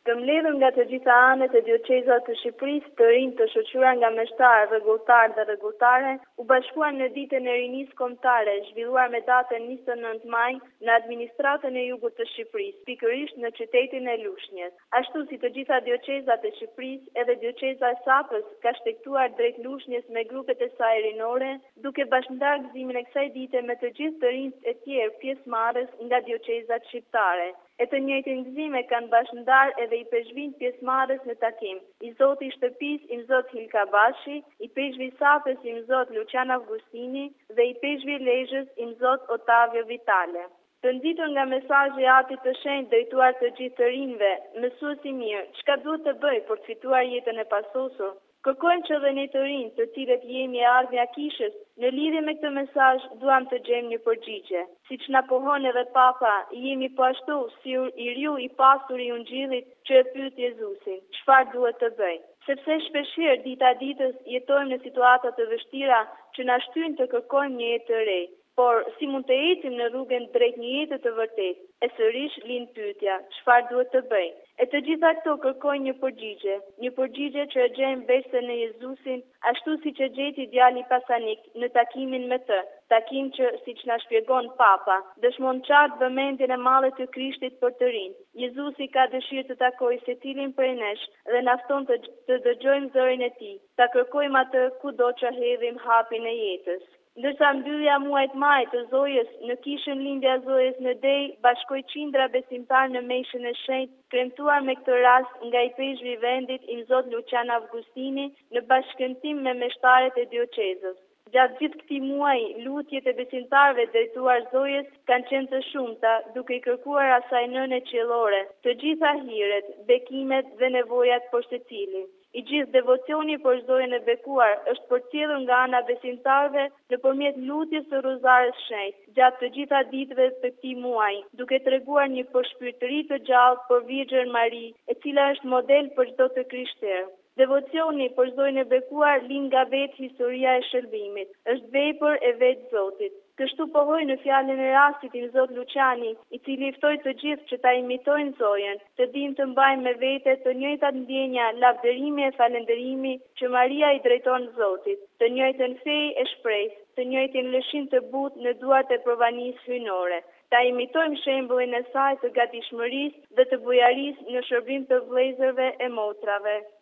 Të mbledhur nga të gjitha anët e dioqezave të Shqipërisë, të rinj të shoqëruar nga meshtarë, rregulltar dhe rregulltare, u bashkuan në ditën e rinisë kombëtare, zhvilluar me datën 29 maj në administratën e jugut të Shqipërisë, pikërisht në qytetin e Lushnjës. Ashtu si të gjitha dioqezat e Shqipërisë, edhe dioqeza e Sapës ka shtektuar drejt Lushnjës me grupet e saj rinore, duke bashkëndarë gëzimin e kësaj dite me të gjithë të rinjt e tjerë pjesëmarrës nga dioqezat shqiptare. E të njëjtin gëzim e kanë bashkëndarë edhe i peshqvin pjesëmarrës në takim, i zoti i shtëpisë imzot Hilka Bashi, i peshqvi Sapës imzot Lucian Avgustini dhe i peshqvi Lezhës imzot Ottavio Vitale. Të nxitur nga mesazhi i Atit të Shenjtë drejtuar të gjithë të rinjve, mësuesi mirë, çka duhet të bëj për të fituar jetën e pasosur? Kërkojmë që dhe ne të rinj, të cilët jemi e ardhmja kishës, në lidhje me këtë mesazh duam të gjejmë një përgjigje. Siç na pohon edhe Papa, jemi po ashtu si i riu i pasur i Ungjillit që e pyet Jezusin, çfarë duhet të bëj? Sepse shpeshherë dita ditës jetojmë në situata të vështira që na shtyn të kërkojmë një jetë të re. Por si mund të ecim në rrugën drejt një jete të vërtetë? E sërish lind pyetja, çfarë duhet të bëj? E të gjitha këto kërkojnë një përgjigje që e gjejmë veçse në Jezusin, ashtu siç e gjeti djali Pasanik në takimin me të, takim që, siç na shpjegon Papa, dëshmon qartë vëmendjen e madhe të Krishtit për të rinj. Jezusi ka dëshirë të takojë secilin prej nesh dhe na fton të dëgjojmë zërin e tij, ta kërkojmë atë kudo që hedhim hapin e jetës. Ndërsa mbyllja muajt maj të Zojës në kishën lindja Zojës në Dej bashkoi qindra besimtar në meshën e shenjtë, kremtuar me këtë rast nga i peshqvi i vendit imzot Lucian Avgustini në bashkëntim me meshtarët e dioqezës. Gjatë gjithë këtij muaji, lutjet e besimtarëve drejtuar Zojës kanë qenë të shumta, duke i kërkuar asaj nëne qiellore të gjitha hiret, bekimet dhe nevojat për secilin. I gjithë devocioni për Zojën e bekuar është përcjellur nga ana besimtarëve nëpërmjet lutjes së Rozares Shenjtë gjatë të gjitha ditëve të këtij muaji, duke treguar një përshpirtëri të gjallë për Virgjën Mari, e cila është model për çdo të krishterë. Devocioni për Zojën e bekuar lind nga vetë historia e shërbimit, është vepër e vetë Zotit. Kështu pohoj në fjalën e rastit imzot Luciani, i cili ftoi të gjithë që ta imitojnë Zojën, të dinë të mbajnë me vete të njëjtat ndjenja, lavdërimi e falënderimi që Maria i drejton Zotit, të njëjtën fejë e shpresë, të njëjtin lëshim të butë në duart e provanisë hyjnore. Ta imitojmë shembullin e saj të gatishmërisë dhe të bujarisë në shërbim të vëllezërve e motrave.